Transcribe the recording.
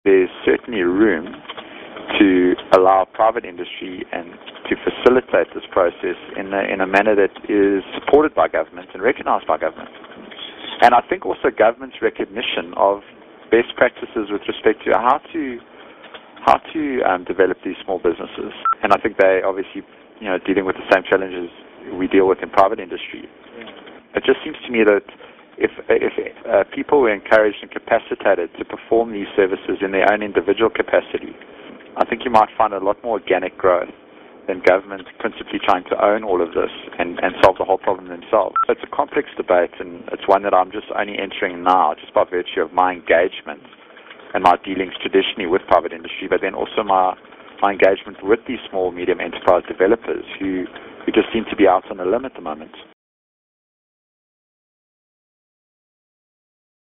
there's certainly room to allow private industry and to facilitate this process in a manner that is supported by government and recognized by government. And I think also government's recognition of best practices with respect to how to develop these small businesses. And I think they obviously, dealing with the same challenges we deal with in private industry. It just seems to me that if people were encouraged and capacitated to perform these services in their own individual capacity, I think you might find a lot more organic growth than government principally trying to own all of this and solve the whole problem themselves. So it's a complex debate, and it's one that I'm just only entering now just by virtue of my engagement and my dealings traditionally with private industry, but then also my engagement with these small, medium enterprise developers who just seem to be out on a limb at the moment.